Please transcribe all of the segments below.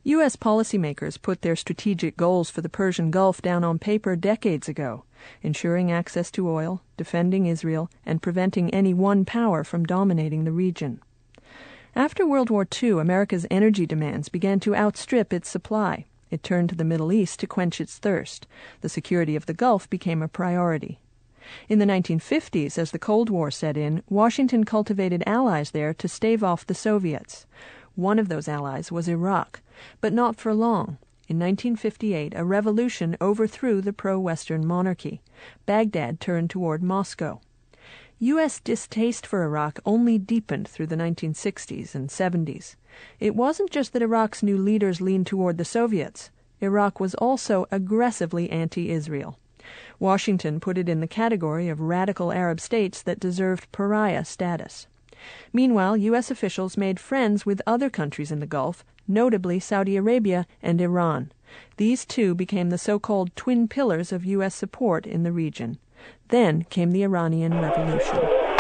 U.S. policymakers put their strategic goals for the Persian Gulf down on paper decades ago, ensuring access to oil, defending Israel, and preventing any one power from dominating the region. After World War II, America's energy demands began to outstrip its supply. It turned to the Middle East to quench its thirst. The security of the Gulf became a priority. In the 1950s, as the Cold War set in, Washington cultivated allies there to stave off the Soviets. One of those allies was Iraq, but not for long. In 1958, a revolution overthrew the pro-Western monarchy. Baghdad turned toward Moscow. U.S. distaste for Iraq only deepened through the 1960s and 70s. It wasn't just that Iraq's new leaders leaned toward the Soviets. Iraq was also aggressively anti-Israel. Washington put it in the category of radical Arab states that deserved pariah status. Meanwhile, U.S. officials made friends with other countries in the Gulf, notably Saudi Arabia and Iran. These two became the so-called twin pillars of U.S. support in the region. Then came the Iranian Revolution.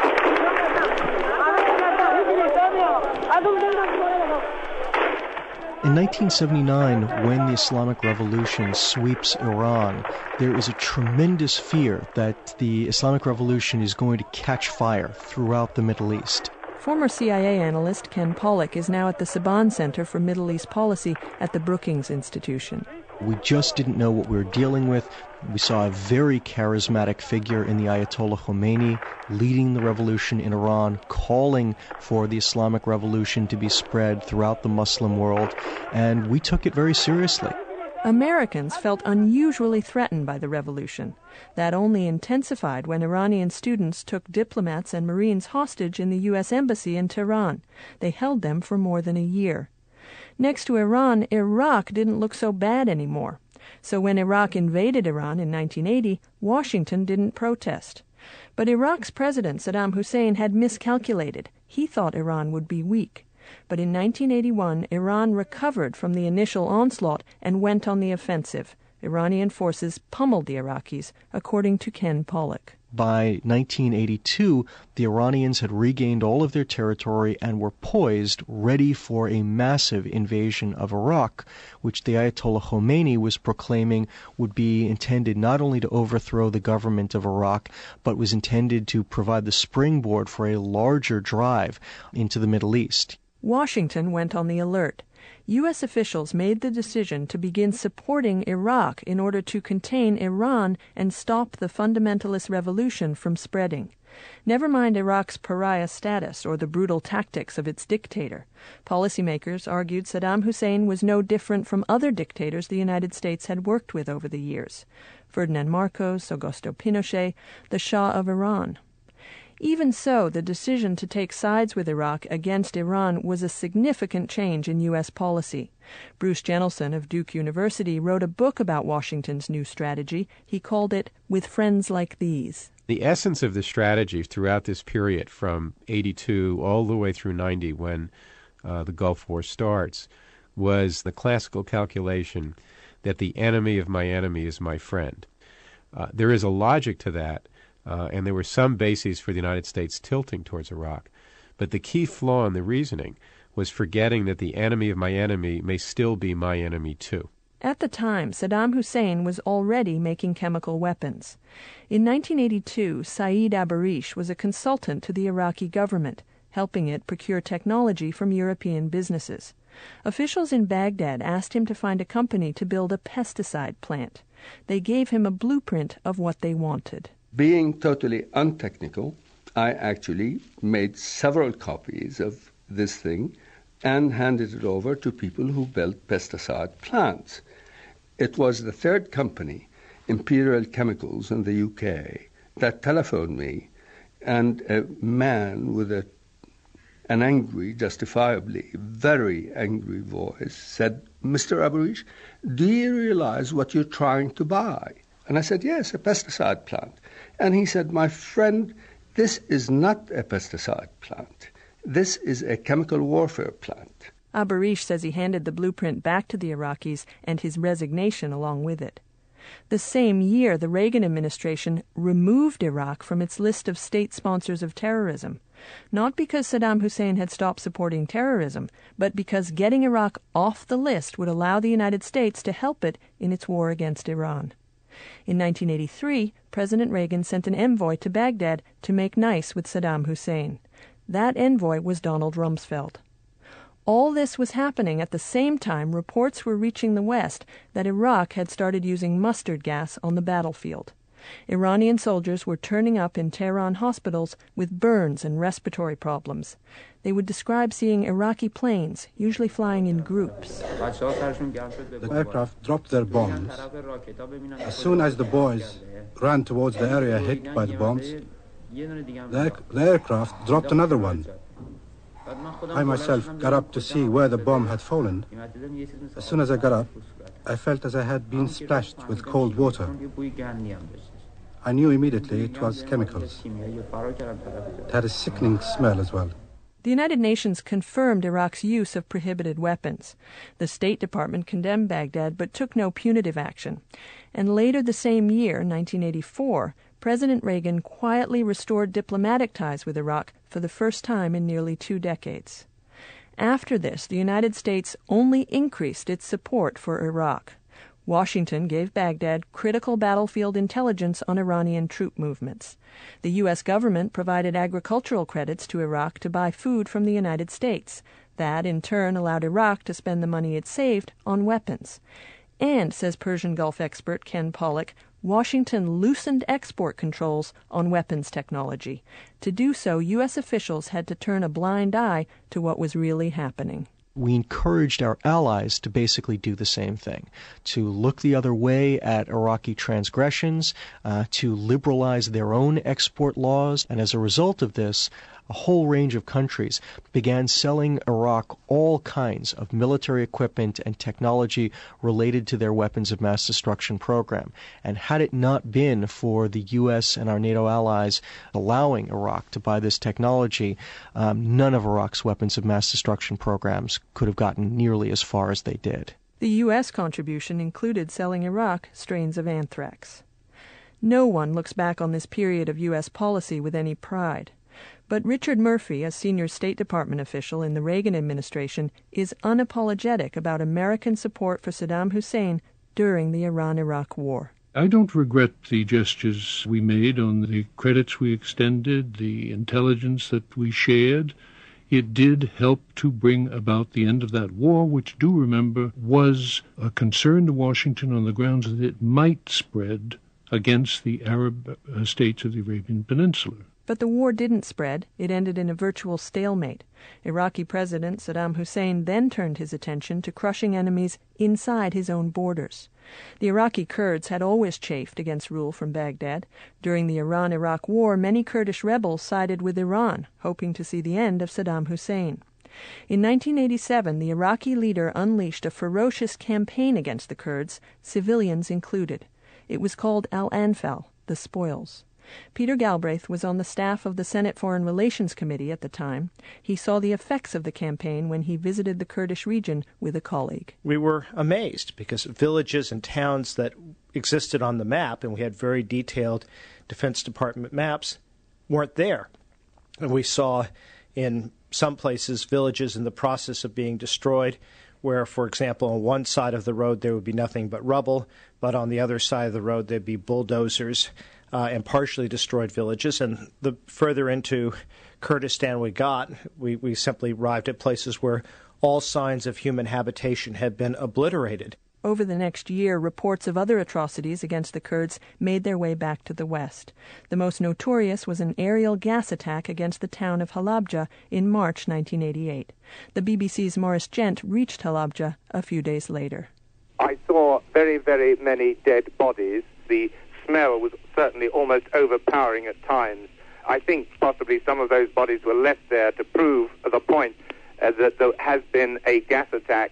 In 1979, when the Islamic Revolution sweeps Iran, there is a tremendous fear that the Islamic Revolution is going to catch fire throughout the Middle East. Former CIA analyst Ken Pollock is now at the Saban Center for Middle East Policy at the Brookings Institution. We just didn't know what we were dealing with. We saw a very charismatic figure in the Ayatollah Khomeini leading the revolution in Iran, calling for the Islamic Revolution to be spread throughout the Muslim world, and we took it very seriously. Americans felt unusually threatened by the revolution. That only intensified when Iranian students took diplomats and Marines hostage in the U.S. Embassy in Tehran. They held them for more than a year. Next to Iran, Iraq didn't look so bad anymore. So when Iraq invaded Iran in 1980, Washington didn't protest. But Iraq's president, Saddam Hussein, had miscalculated. He thought Iran would be weak. But in 1981, Iran recovered from the initial onslaught and went on the offensive. Iranian forces pummeled the Iraqis, according to Ken Pollock. By 1982, the Iranians had regained all of their territory and were poised, ready for a massive invasion of Iraq, which the Ayatollah Khomeini was proclaiming would be intended not only to overthrow the government of Iraq, but was intended to provide the springboard for a larger drive into the Middle East. Washington went on the alert. U.S. officials made the decision to begin supporting Iraq in order to contain Iran and stop the fundamentalist revolution from spreading. Never mind Iraq's pariah status or the brutal tactics of its dictator. Policymakers argued Saddam Hussein was no different from other dictators the United States had worked with over the years. Ferdinand Marcos, Augusto Pinochet, the Shah of Iran. Even so, the decision to take sides with Iraq against Iran was a significant change in U.S. policy. Bruce Jentleson of Duke University wrote a book about Washington's new strategy. He called it With Friends Like These. The essence of the strategy throughout this period from 82 all the way through 90 when the Gulf War starts was the classical calculation that the enemy of my enemy is my friend. There is a logic to that. And there were some bases for the United States tilting towards Iraq. But the key flaw in the reasoning was forgetting that the enemy of my enemy may still be my enemy too. At the time, Saddam Hussein was already making chemical weapons. In 1982, Saeed Abarish was a consultant to the Iraqi government, helping it procure technology from European businesses. Officials in Baghdad asked him to find a company to build a pesticide plant. They gave him a blueprint of what they wanted. Being totally untechnical, I actually made several copies of this thing and handed it over to people who built pesticide plants. It was the third company, Imperial Chemicals in the UK, that telephoned me, and a man with an angry, justifiably very angry voice said, "Mr. Abarish, do you realize what you're trying to buy?" And I said, "Yes, a pesticide plant." And he said, "My friend, this is not a pesticide plant. This is a chemical warfare plant." Abarish says he handed the blueprint back to the Iraqis and his resignation along with it. The same year, the Reagan administration removed Iraq from its list of state sponsors of terrorism, not because Saddam Hussein had stopped supporting terrorism, but because getting Iraq off the list would allow the United States to help it in its war against Iran. In 1983, President Reagan sent an envoy to Baghdad to make nice with Saddam Hussein. That envoy was Donald Rumsfeld. All this was happening at the same time reports were reaching the West that Iraq had started using mustard gas on the battlefield. Iranian soldiers were turning up in Tehran hospitals with burns and respiratory problems. They would describe seeing Iraqi planes, usually flying in groups. The aircraft dropped their bombs. As soon as the boys ran towards the area hit by the bombs, the aircraft dropped another one. I myself got up to see where the bomb had fallen. As soon as I got up, I felt as I had been splashed with cold water. I knew immediately it was chemicals. It had a sickening smell as well. The United Nations confirmed Iraq's use of prohibited weapons. The State Department condemned Baghdad but took no punitive action. And later the same year, 1984, President Reagan quietly restored diplomatic ties with Iraq for the first time in nearly 2 decades. After this, the United States only increased its support for Iraq. Washington gave Baghdad critical battlefield intelligence on Iranian troop movements. The U.S. government provided agricultural credits to Iraq to buy food from the United States. That, in turn, allowed Iraq to spend the money it saved on weapons. And, says Persian Gulf expert Ken Pollack, Washington loosened export controls on weapons technology. To do so, U.S. officials had to turn a blind eye to what was really happening. We encouraged our allies to basically do the same thing, to look the other way at Iraqi transgressions, to liberalize their own export laws, and as a result of this, a whole range of countries began selling Iraq all kinds of military equipment and technology related to their weapons of mass destruction program. And had it not been for the U.S. and our NATO allies allowing Iraq to buy this technology, none of Iraq's weapons of mass destruction programs could have gotten nearly as far as they did. The U.S. contribution included selling Iraq strains of anthrax. No one looks back on this period of U.S. policy with any pride. But Richard Murphy, a senior State Department official in the Reagan administration, is unapologetic about American support for Saddam Hussein during the Iran-Iraq War. I don't regret the gestures we made on the credits we extended, the intelligence that we shared. It did help to bring about the end of that war, which, do remember, was a concern to Washington on the grounds that it might spread against the Arab states of the Arabian Peninsula. But the war didn't spread. It ended in a virtual stalemate. Iraqi President Saddam Hussein then turned his attention to crushing enemies inside his own borders. The Iraqi Kurds had always chafed against rule from Baghdad. During the Iran-Iraq War, many Kurdish rebels sided with Iran, hoping to see the end of Saddam Hussein. In 1987, the Iraqi leader unleashed a ferocious campaign against the Kurds, civilians included. It was called Al-Anfal, the Spoils. Peter Galbraith was on the staff of the Senate Foreign Relations Committee at the time. He saw the effects of the campaign when he visited the Kurdish region with a colleague. We were amazed because villages and towns that existed on the map, and we had very detailed Defense Department maps, weren't there. And we saw in some places villages in the process of being destroyed, where, for example, on one side of the road there would be nothing but rubble, but on the other side of the road there'd be bulldozers and partially destroyed villages. And the further into Kurdistan we got, we simply arrived at places where all signs of human habitation had been obliterated. Over the next year, reports of other atrocities against the Kurds made their way back to the West. The most notorious was an aerial gas attack against the town of Halabja in March 1988. The BBC's Maurice Gent reached Halabja a few days later. I saw very, very many dead bodies. The smell was certainly almost overpowering at times. I think possibly some of those bodies were left there to prove the point that there has been a gas attack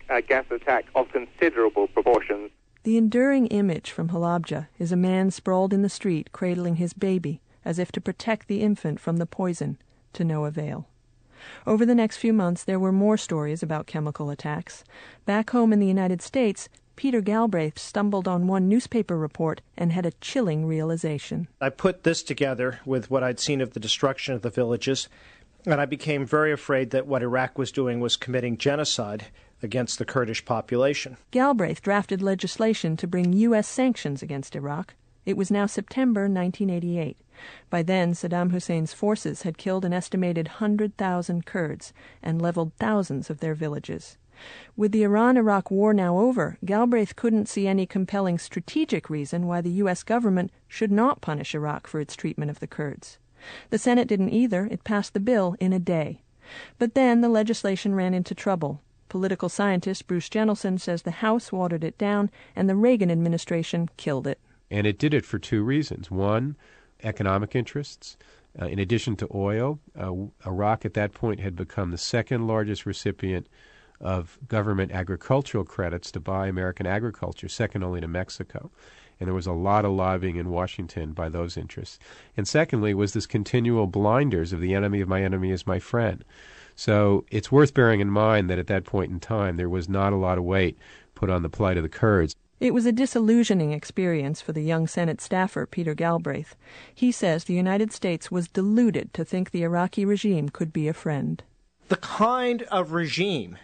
of considerable proportions. The enduring image from Halabja is a man sprawled in the street cradling his baby, as if to protect the infant from the poison, to no avail. Over the next few months, there were more stories about chemical attacks. Back home in the United States, Peter Galbraith stumbled on one newspaper report and had a chilling realization. I put this together with what I'd seen of the destruction of the villages, and I became very afraid that what Iraq was doing was committing genocide against the Kurdish population. Galbraith drafted legislation to bring U.S. sanctions against Iraq. It was now September 1988. By then, Saddam Hussein's forces had killed an estimated 100,000 Kurds and leveled thousands of their villages. With the Iran-Iraq war now over, Galbraith couldn't see any compelling strategic reason why the U.S. government should not punish Iraq for its treatment of the Kurds. The Senate didn't either. It passed the bill in a day. But then the legislation ran into trouble. Political scientist Bruce Jentleson says the House watered it down and the Reagan administration killed it. And it did it for two reasons. One, economic interests. In addition to oil, Iraq at that point had become the second largest recipient of government agricultural credits to buy American agriculture, second only to Mexico. And there was a lot of lobbying in Washington by those interests. And secondly was this continual blinders of the enemy of my enemy is my friend. So it's worth bearing in mind that at that point in time there was not a lot of weight put on the plight of the Kurds. It was a disillusioning experience for the young Senate staffer, Peter Galbraith. He says the United States was deluded to think the Iraqi regime could be a friend. The kind of regime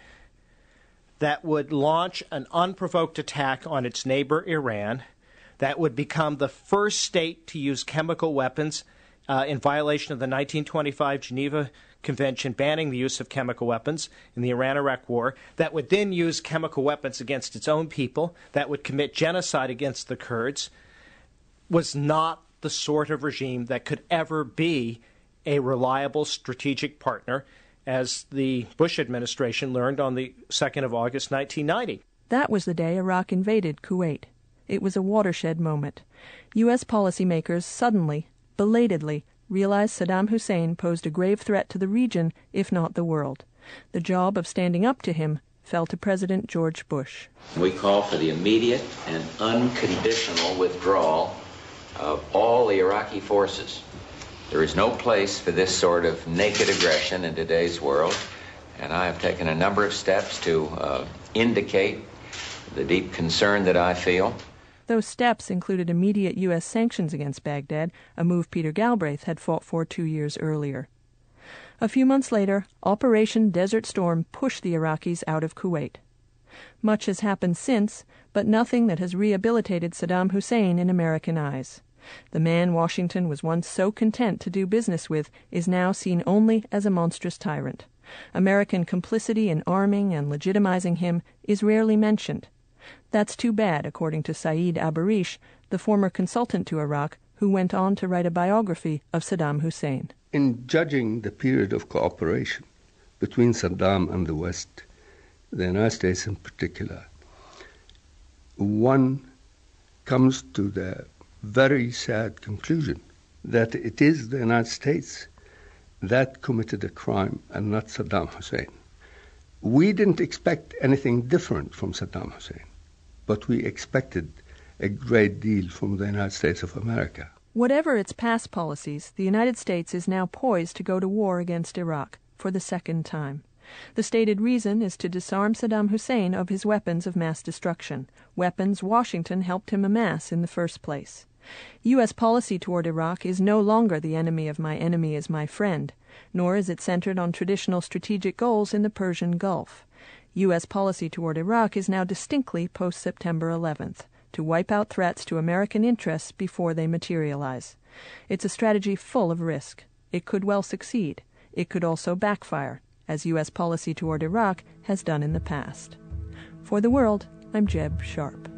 that would launch an unprovoked attack on its neighbor Iran, that would become the first state to use chemical weapons in violation of the 1925 Geneva Convention banning the use of chemical weapons in the Iran-Iraq War, that would then use chemical weapons against its own people, that would commit genocide against the Kurds, was not the sort of regime that could ever be a reliable strategic partner, as the Bush administration learned on the 2nd of August, 1990. That was the day Iraq invaded Kuwait. It was a watershed moment. U.S. policymakers suddenly, belatedly, realized Saddam Hussein posed a grave threat to the region, if not the world. The job of standing up to him fell to President George Bush. We call for the immediate and unconditional withdrawal of all the Iraqi forces. There is no place for this sort of naked aggression in today's world, and I have taken a number of steps to indicate the deep concern that I feel. Those steps included immediate U.S. sanctions against Baghdad, a move Peter Galbraith had fought for 2 years earlier. A few months later, Operation Desert Storm pushed the Iraqis out of Kuwait. Much has happened since, but nothing that has rehabilitated Saddam Hussein in American eyes. The man Washington was once so content to do business with is now seen only as a monstrous tyrant. American complicity in arming and legitimizing him is rarely mentioned. That's too bad, according to Saeed Abarish, the former consultant to Iraq, who went on to write a biography of Saddam Hussein. In judging the period of cooperation between Saddam and the West, the United States in particular, one comes to the very sad conclusion that it is the United States that committed a crime and not Saddam Hussein. We didn't expect anything different from Saddam Hussein, but we expected a great deal from the United States of America. Whatever its past policies, the United States is now poised to go to war against Iraq for the second time. The stated reason is to disarm Saddam Hussein of his weapons of mass destruction, weapons Washington helped him amass in the first place. U.S. policy toward Iraq is no longer the enemy of my enemy is my friend, nor is it centered on traditional strategic goals in the Persian Gulf. U.S. policy toward Iraq is now distinctly post-September 11th, to wipe out threats to American interests before they materialize. It's a strategy full of risk. It could well succeed. It could also backfire, as U.S. policy toward Iraq has done in the past. For The World, I'm Jeb Sharp.